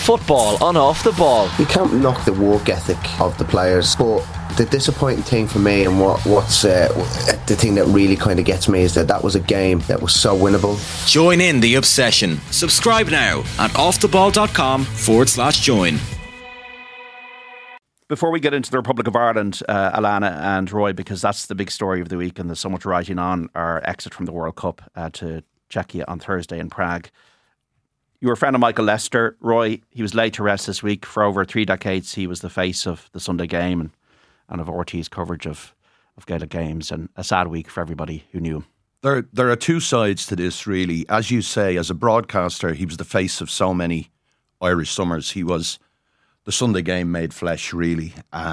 Football on Off the Ball. You can't knock the work ethic of the players, but the disappointing thing for me, and what's the thing that really kind of gets me, is that was a game that was so winnable. Join in the obsession. Subscribe now at offtheball.com/join. Before we get into the Republic of Ireland, Alana and Roy, because that's the big story of the week and there's so much writing on our exit from the World Cup to Czechia on Thursday in Prague. You were a friend of Michael Lester. Roy, he was laid to rest this week. For over 3 decades, he was the face of the Sunday Game and of RT's coverage of Gaelic games, and a sad week for everybody who knew him. There are two sides to this, really. As you say, as a broadcaster, he was the face of so many Irish summers. He was the Sunday Game made flesh, really.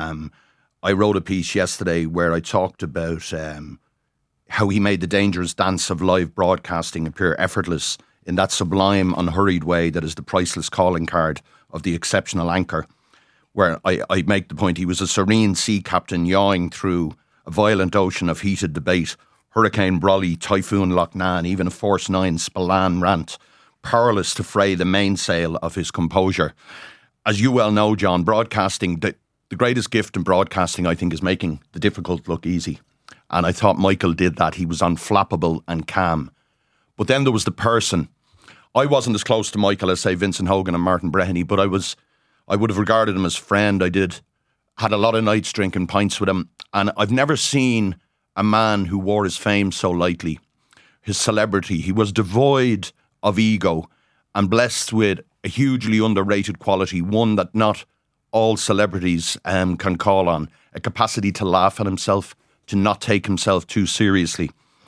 I wrote a piece yesterday where I talked about how he made the dangerous dance of live broadcasting appear effortless in that sublime, unhurried way that is the priceless calling card of the exceptional anchor, where I make the point he was a serene sea captain yawing through a violent ocean of heated debate, Hurricane Brolly, Typhoon Loughnane, even a Force 9 Spillane rant, powerless to fray the mainsail of his composure. As you well know, John, broadcasting, the greatest gift in broadcasting, I think, is making the difficult look easy. And I thought Michael did that. He was unflappable and calm. But then there was the person. I wasn't as close to Michael as, say, Vincent Hogan and Martin Breheny, but I would have regarded him as friend. Had a lot of nights drinking pints with him. And I've never seen a man who wore his fame so lightly, his celebrity. He was devoid of ego and blessed with a hugely underrated quality, one that not all celebrities can call on, a capacity to laugh at himself, to not take himself too seriously.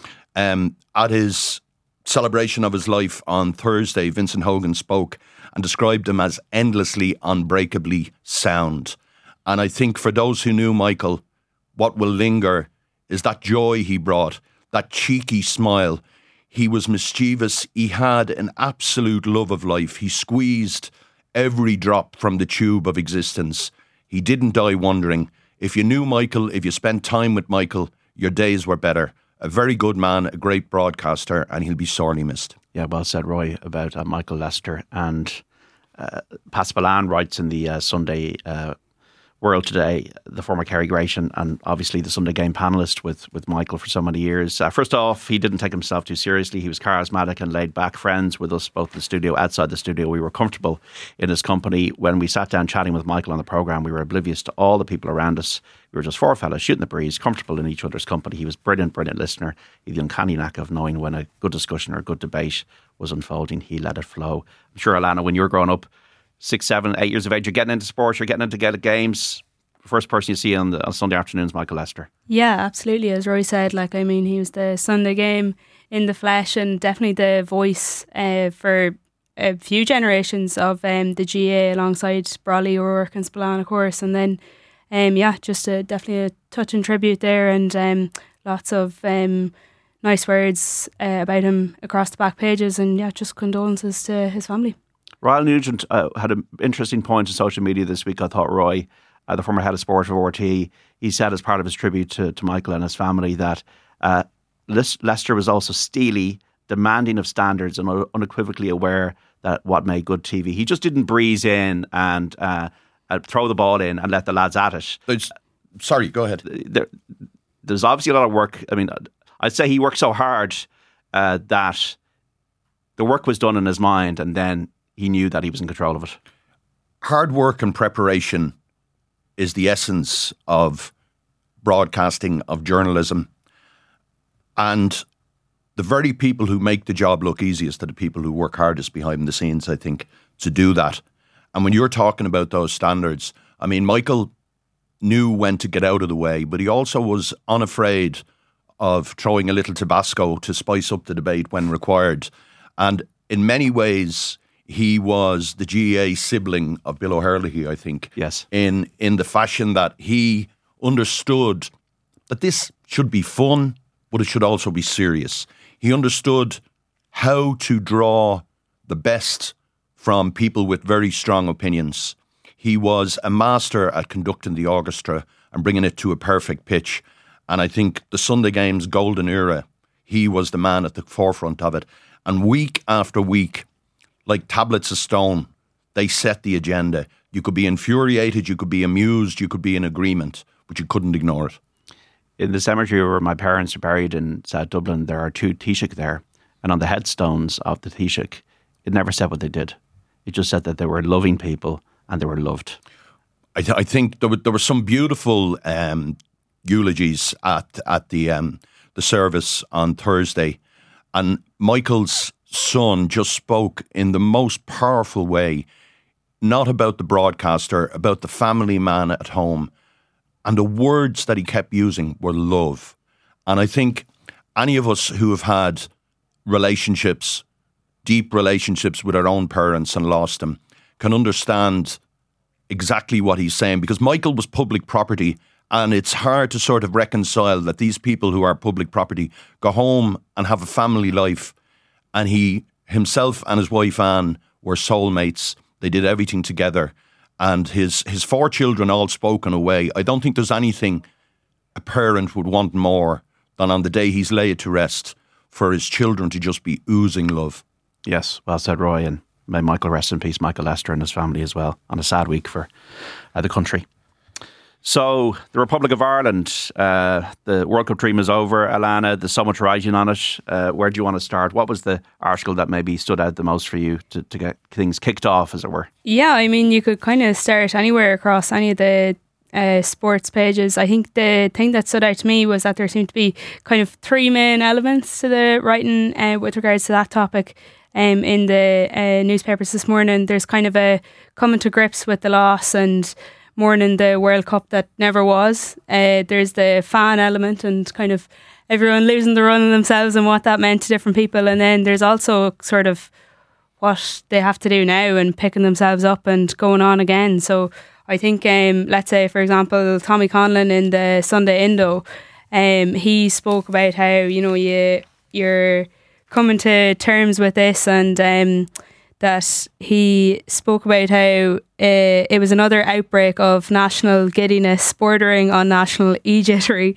At his celebration of his life on Thursday, Vincent Hogan spoke and described him as endlessly, unbreakably sound. And I think for those who knew Michael, what will linger is that joy he brought, that cheeky smile. He was mischievous. He had an absolute love of life. He squeezed every drop from the tube of existence. He didn't die wondering. If you knew Michael, if you spent time with Michael, your days were better. A very good man, a great broadcaster, and he'll be sorely missed. Yeah, well said, Roy, about Michael Lester. And Pat Spillane writes in the Sunday World today, the former Kerry great, and obviously the Sunday Game panellist with Michael for so many years. First off, he didn't take himself too seriously. He was charismatic and laid back, friends with us both in the studio, outside the studio. We were comfortable in his company. When we sat down chatting with Michael on the programme, we were oblivious to all the people around us. We were just four fellas shooting the breeze, comfortable in each other's company. He was brilliant listener. He had the uncanny knack of knowing when a good discussion or a good debate was unfolding. He let it flow. I'm sure, Alana, when you were growing up, 6, 7, 8 years of age, you're getting into sports, you're getting into Gaelic games. The first person you see on Sunday afternoons, Michael Lester. Yeah, absolutely. As Roy said, he was the Sunday Game in the flesh and definitely the voice for a few generations of the GA alongside Brolly, O'Rourke and Spillane, of course. And then, definitely a touching tribute there, and lots of nice words about him across the back pages, and just condolences to his family. Ryle Nugent had an interesting point on social media this week, I thought, Roy, the former head of sport of RT. He said as part of his tribute to Michael and his family that Lester was also steely, demanding of standards and unequivocally aware that what made good TV. He just didn't breeze in and throw the ball in and let the lads at it. Sorry, go ahead. There's obviously a lot of work. I mean, I'd say he worked so hard that the work was done in his mind, and then he knew that he was in control of it. Hard work and preparation is the essence of broadcasting, of journalism. And the very people who make the job look easiest are the people who work hardest behind the scenes, I think, to do that. And when you're talking about those standards, I mean, Michael knew when to get out of the way, but he also was unafraid of throwing a little Tabasco to spice up the debate when required. And in many ways, he was the GAA sibling of Bill O'Herlihy, I think. Yes. In the fashion that he understood that this should be fun, but it should also be serious. He understood how to draw the best from people with very strong opinions. He was a master at conducting the orchestra and bringing it to a perfect pitch. And I think the Sunday Games golden era, he was the man at the forefront of it. And week after week, like tablets of stone, they set the agenda. You could be infuriated, you could be amused, you could be in agreement, but you couldn't ignore it. In the cemetery where my parents are buried in South Dublin, there are 2 Taoiseach there. And on the headstones of the Taoiseach, it never said what they did. It just said that they were loving people and they were loved. I think there were some beautiful eulogies at the service on Thursday. And Michael's son just spoke in the most powerful way, not about the broadcaster, about the family man at home. And the words that he kept using were love. And I think any of us who have had relationships, deep relationships with our own parents and lost them, can understand exactly what he's saying, because Michael was public property, and it's hard to sort of reconcile that these people who are public property go home and have a family life, and he himself and his wife Anne were soulmates. They did everything together, and his 4 children all spoke in a way. I don't think there's anything a parent would want more than on the day he's laid to rest for his children to just be oozing love. Yes, well said, Roy, and may Michael rest in peace, Michael Lester and his family as well, on a sad week for the country. So, the Republic of Ireland, the World Cup dream is over. Alana, there's so much writing on it. Where do you want to start? What was the article that maybe stood out the most for you to get things kicked off, as it were? Yeah, I mean, you could kind of start anywhere across any of the sports pages. I think the thing that stood out to me was that there seemed to be kind of 3 main elements to the writing with regards to that topic. In the newspapers this morning, there's kind of a coming to grips with the loss and mourning the World Cup that never was. There's the fan element and kind of everyone losing the run of themselves and what that meant to different people. And then there's also sort of what they have to do now and picking themselves up and going on again. So I think, let's say, for example, Tommy Conlon in the Sunday Indo, he spoke about how, you're coming to terms with this, and that he spoke about how it was another outbreak of national giddiness bordering on national e-jittery,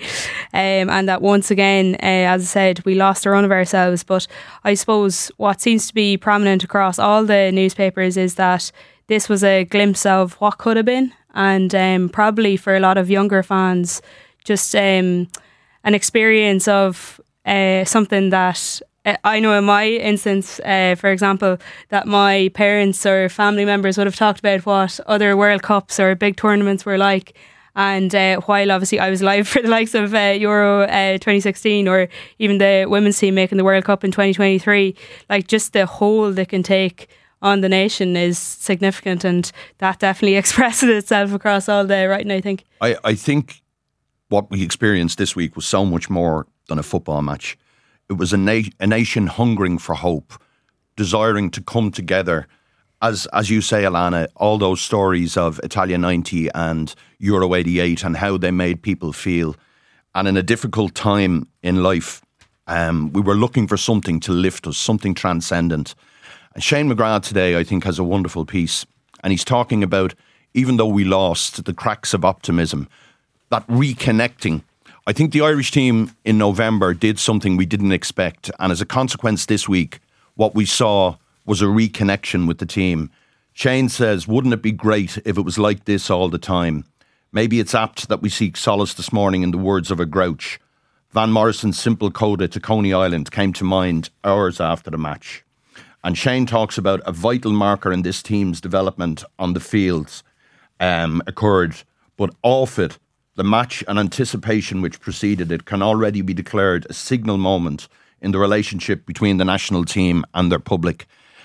and that once again, as I said, we lost a run of ourselves. But I suppose what seems to be prominent across all the newspapers is that this was a glimpse of what could have been, and probably for a lot of younger fans, just an experience of something that I know in my instance, for example, that my parents or family members would have talked about what other World Cups or big tournaments were like. And while obviously I was live for the likes of Euro 2016 or even the women's team making the World Cup in 2023, like just the hold it can take on the nation is significant, and that definitely expresses itself across all the writing, I think. I think what we experienced this week was so much more than a football match. It was a nation hungering for hope, desiring to come together. As you say, Alana, all those stories of Italia 90 and Euro 88 and how they made people feel. And in a difficult time in life, we were looking for something to lift us, something transcendent. And Shane McGrath today, I think, has a wonderful piece. And he's talking about, even though we lost, the cracks of optimism, that reconnecting. I think the Irish team in November did something we didn't expect. And as a consequence this week, what we saw was a reconnection with the team. Shane says, wouldn't it be great if it was like this all the time? Maybe it's apt that we seek solace this morning in the words of a grouch. Van Morrison's simple coda to Coney Island came to mind hours after the match. And Shane talks about a vital marker in this team's development on the fields occurred, but off it, the match and anticipation which preceded it can already be declared a signal moment in the relationship between the national team and their public.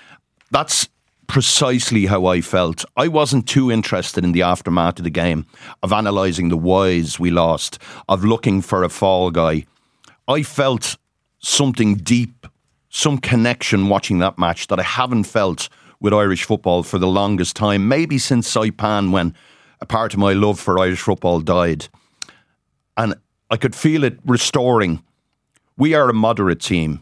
That's precisely how I felt. I wasn't too interested in the aftermath of the game, of analysing the whys we lost, of looking for a fall guy. I felt something deep, some connection watching that match that I haven't felt with Irish football for the longest time, maybe since Saipan, when a part of my love for Irish football died. And I could feel it restoring. We are a moderate team.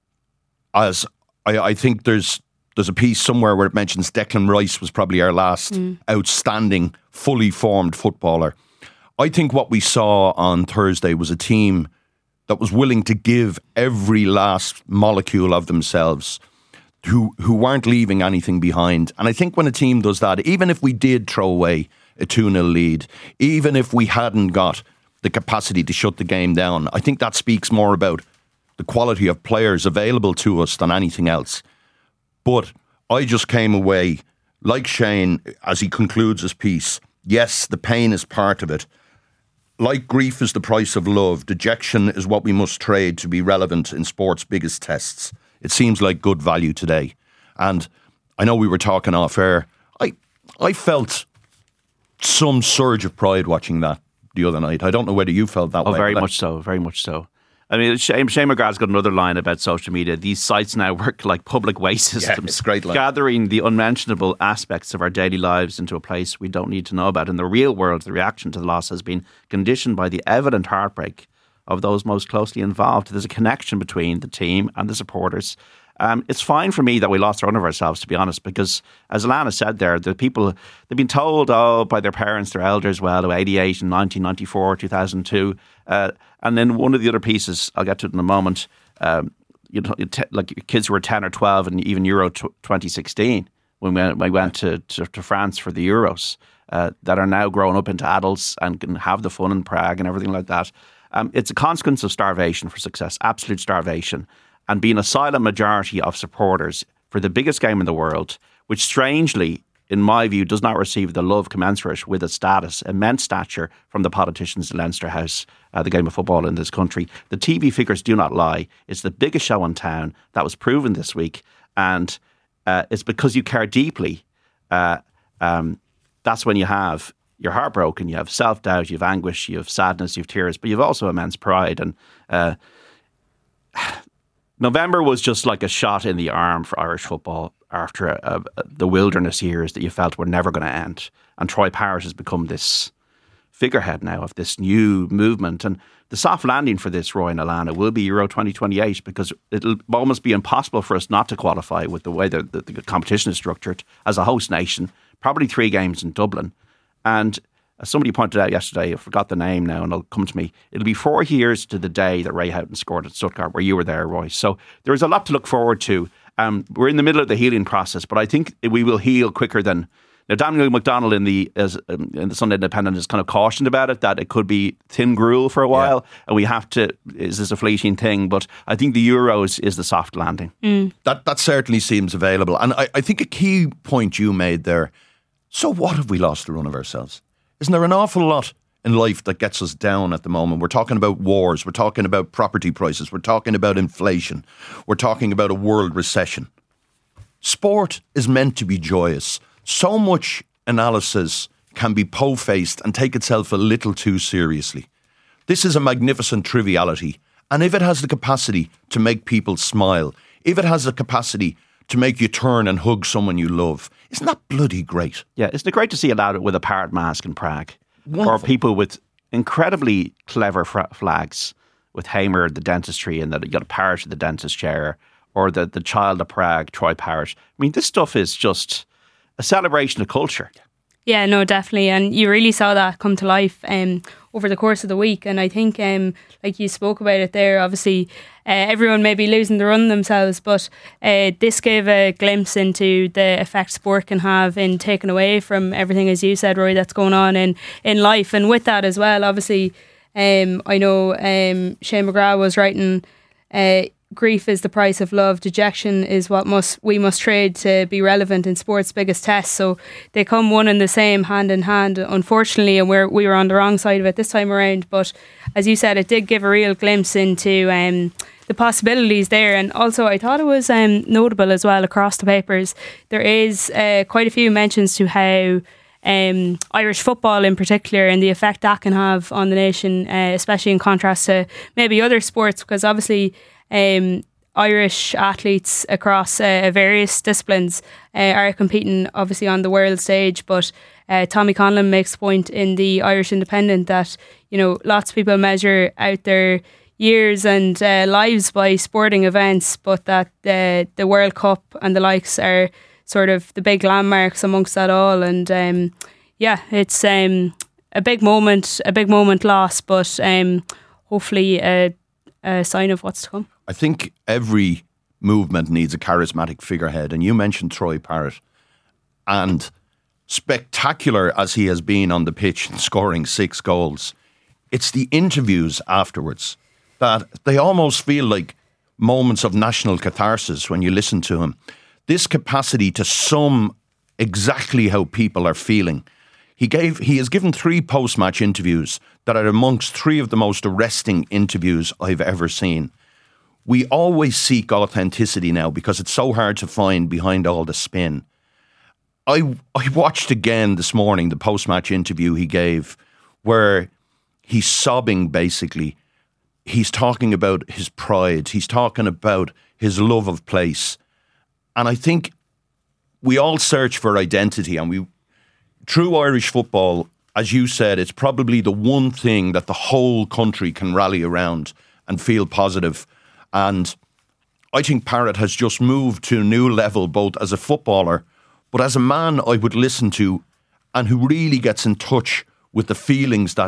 As I think there's a piece somewhere where it mentions Declan Rice was probably our last outstanding, fully formed footballer. I think what we saw on Thursday was a team that was willing to give every last molecule of themselves. who weren't leaving anything behind. And I think when a team does that, even if we did throw away a 2-0 lead, even if we hadn't got the capacity to shut the game down, I think that speaks more about the quality of players available to us than anything else. But I just came away, like Shane, as he concludes his piece, yes, the pain is part of it. Like grief is the price of love, dejection is what we must trade to be relevant in sport's biggest tests. It seems like good value today. And I know we were talking off air. I felt some surge of pride watching that the other night. I don't know whether you felt that way. Oh, very much so. Very much so. I mean, Shane McGrath's got another line about social media. These sites now work like public waste systems. Yeah, it's a great line. Gathering the unmentionable aspects of our daily lives into a place we don't need to know about. In the real world, the reaction to the loss has been conditioned by the evident heartbreak of those most closely involved. There's a connection between the team and the supporters. It's fine for me that we lost run of ourselves, to be honest, because as Alana said there, the people, they've been told by their parents, their elders, 88 and 1994, 2002. And then one of the other pieces, I'll get to it in a moment, like kids who were 10 or 12 and even Euro 2016, when we went to France for the Euros, that are now growing up into adults and can have the fun in Prague and everything like that. It's a consequence of starvation for success, absolute starvation. And being a silent majority of supporters for the biggest game in the world, which strangely, in my view, does not receive the love commensurate with its status, immense stature from the politicians in Leinster House, the game of football in this country. The TV figures do not lie. It's the biggest show in town. That was proven this week. And it's because you care deeply. That's when you have you're heartbroken, you have self-doubt, you have anguish, you have sadness, you have tears, but you have also immense pride. And November was just like a shot in the arm for Irish football after the wilderness years that you felt were never going to end. And Troy Parrott has become this figurehead now of this new movement. And the soft landing for this, Roy and Alana, will be Euro 2028, because it'll almost be impossible for us not to qualify with the way that the competition is structured as a host nation. Probably 3 games in Dublin. And as somebody pointed out yesterday, I forgot the name now and it'll come to me, it'll be 4 years to the day that Ray Houghton scored at Stuttgart, where you were there, Roy. So there is a lot to look forward to. We're in the middle of the healing process, but I think we will heal quicker than... Now, Daniel McDonald in the Sunday Independent has kind of cautioned about it, that it could be thin gruel for a while, and we have to... Is this a fleeting thing? But I think the Euros is the soft landing. That certainly seems available. And I think a key point you made there, so what have we lost the run of ourselves? Isn't there an awful lot in life that gets us down at the moment? We're talking about wars, we're talking about property prices, we're talking about inflation, we're talking about a world recession. Sport is meant to be joyous. So much analysis can be po-faced and take itself a little too seriously. This is a magnificent triviality, and if it has the capacity to make people smile, if it has the capacity to make you turn and hug someone you love, isn't that bloody great? Yeah, isn't it great to see a lad with a parrot mask in Prague? Wonderful. Or people with incredibly clever flags with Hamer, the dentistry, and that you got a parrot in the dentist chair, or the child of Prague, Troy Parrott. I mean, this stuff is just a celebration of culture. Yeah, no, definitely. And you really saw that come to life over the course of the week. And I think, like you spoke about it there, obviously everyone may be losing the run themselves, but this gave a glimpse into the effect sport can have in taking away from everything, as you said, Roy, that's going on in life. And with that as well, obviously, I know Shane McGrath was writing... grief is the price of love. Dejection is what we must trade to be relevant in sport's biggest test. So they come one and the same, hand in hand, unfortunately, and we were on the wrong side of it this time around. But as you said, it did give a real glimpse into the possibilities there. And also I thought it was notable as well across the papers. There is quite a few mentions to how Irish football in particular and the effect that can have on the nation, especially in contrast to maybe other sports, because obviously Irish athletes across various disciplines are competing obviously on the world stage, but Tommy Conlon makes the point in the Irish Independent that, you know, lots of people measure out their years and lives by sporting events, but that the World Cup and the likes are sort of the big landmarks amongst that all. And it's a big moment lost, but hopefully a sign of what's to come. I think every movement needs a charismatic figurehead. And you mentioned Troy Parrott. And spectacular as he has been on the pitch, scoring 6 goals, it's the interviews afterwards that they almost feel like moments of national catharsis when you listen to him. This capacity to sum exactly how people are feeling. He has given 3 post-match interviews that are amongst 3 of the most arresting interviews I've ever seen. We always seek authenticity now because it's so hard to find behind all the spin. I watched again this morning the post-match interview he gave where he's sobbing basically. He's talking about his pride. He's talking about his love of place. And I think we all search for identity, and through Irish football, as you said, it's probably the one thing that the whole country can rally around and feel positive. And I think Parrott has just moved to a new level, both as a footballer, but as a man I would listen to, and who really gets in touch with the feelings that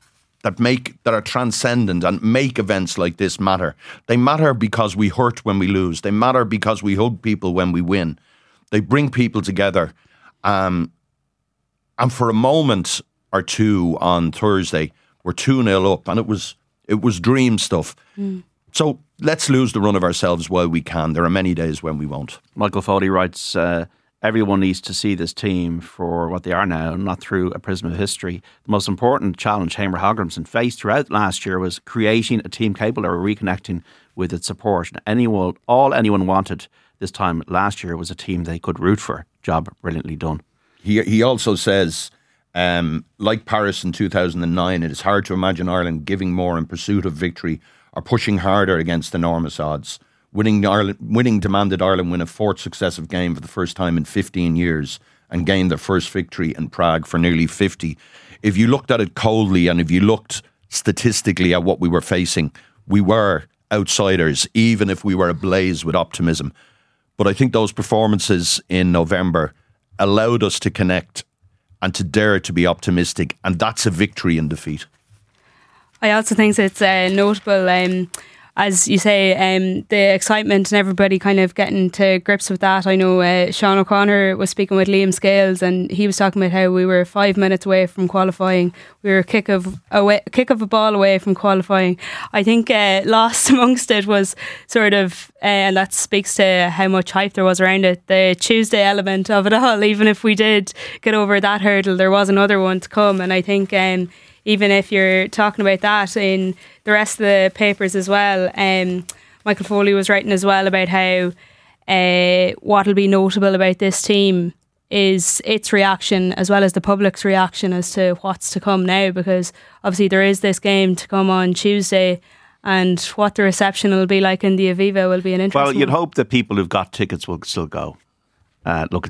are transcendent and make events like this matter. They matter because we hurt when we lose. They matter because we hug people when we win. They bring people together. And for a moment or two on Thursday, we're 2-0 up, and it was dream stuff. So let's lose the run of ourselves while we can. There are many days when we won't. Michael Foley writes, everyone needs to see this team for what they are now, not through a prism of history. The most important challenge Hamer Hogramson faced throughout last year was creating a team capable of reconnecting with its support. All anyone wanted this time last year was a team they could root for. Job brilliantly done. He also says, like Paris in 2009, it is hard to imagine Ireland giving more in pursuit of victory or pushing harder against enormous odds. Winning demanded Ireland win a 4th successive game for the first time in 15 years and gain their first victory in Prague for nearly 50. If you looked at it coldly and if you looked statistically at what we were facing, we were outsiders, even if we were ablaze with optimism. But I think those performances in November allowed us to connect and to dare to be optimistic, and that's a victory in defeat. I also think it's notable, as you say, the excitement and everybody kind of getting to grips with that. I know Sean O'Connor was speaking with Liam Scales, and he was talking about how we were 5 minutes away from qualifying. We were a kick of a ball away from qualifying. I think lost amongst it was sort of, and that speaks to how much hype there was around it, the Tuesday element of it all. Even if we did get over that hurdle, there was another one to come. And I think even if you're talking about that in the rest of the papers as well, Michael Foley was writing as well about how what'll be notable about this team is its reaction as well as the public's reaction as to what's to come now, because obviously there is this game to come on Tuesday, and what the reception will be like in the Aviva will be an interesting Well, you'd one. hope that people who've got tickets will still go. Look,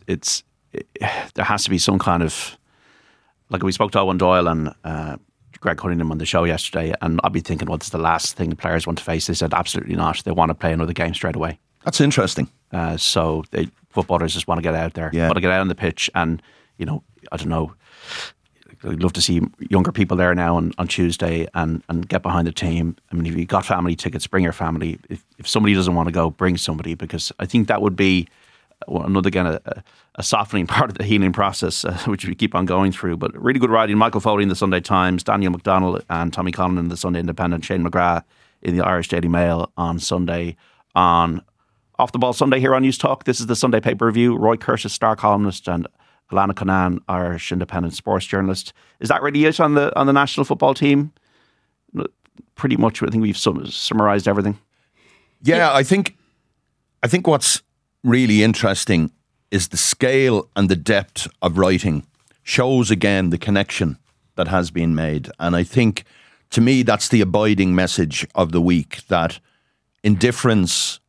there has to be some kind of, like we spoke to Owen Doyle and Greg Cunningham on the show yesterday, and I'd be thinking, what's the last thing the players want to face? They said absolutely not. They want to play another game straight away. That's interesting. So footballers just want to get out there, want to get out on the pitch, and I don't know. I'd love to see younger people there now on Tuesday and get behind the team. I mean, if you've got family tickets, bring your family. If somebody doesn't want to go, bring somebody, because I think that would be another, again, a softening part of the healing process, which we keep on going through. But really good writing. Michael Foley in the Sunday Times, Daniel McDonnell and Tommy Conlon in the Sunday Independent, Shane McGrath in the Irish Daily Mail on Sunday, on Off the Ball Sunday here on News Talk. This is the Sunday Paper Review. Roy Curtis, star columnist, and Alana Conan, Irish Independent sports journalist. Is that really it on the national football team? Pretty much, I think we've summarised everything. Yeah, I think what's really interesting is the scale and the depth of writing shows again the connection that has been made. And I think, to me, that's the abiding message of the week, that indifference,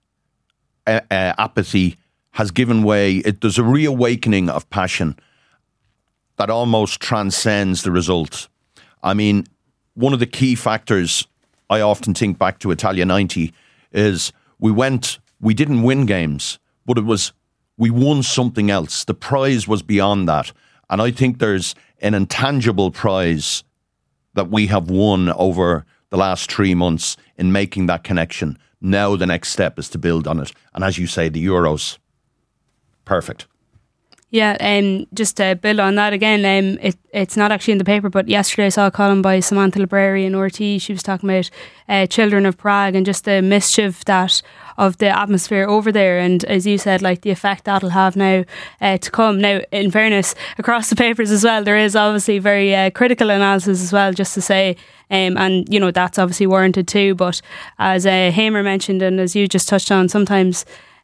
apathy has given way. There's a reawakening of passion that almost transcends the result. I mean, one of the key factors I often think back to Italia 90 is we didn't win games, but we won something else. The prize was beyond that. And I think there's an intangible prize that we have won over the last 3 months in making that connection. Now the next step is to build on it. And as you say, the Euros, perfect. Yeah, just to build on that again, it's not actually in the paper, but yesterday I saw a column by Samantha Library in RT. She was talking about children of Prague and just the mischief that of the atmosphere over there, and as you said, like the effect that'll have now to come. Now, in fairness, across the papers as well, there is obviously very critical analysis as well, just to say, and you know that's obviously warranted too. But as Hamer mentioned, and as you just touched on, sometimes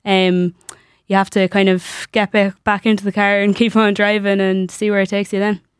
you have to kind of get back into the car and keep on driving and see where it takes you then.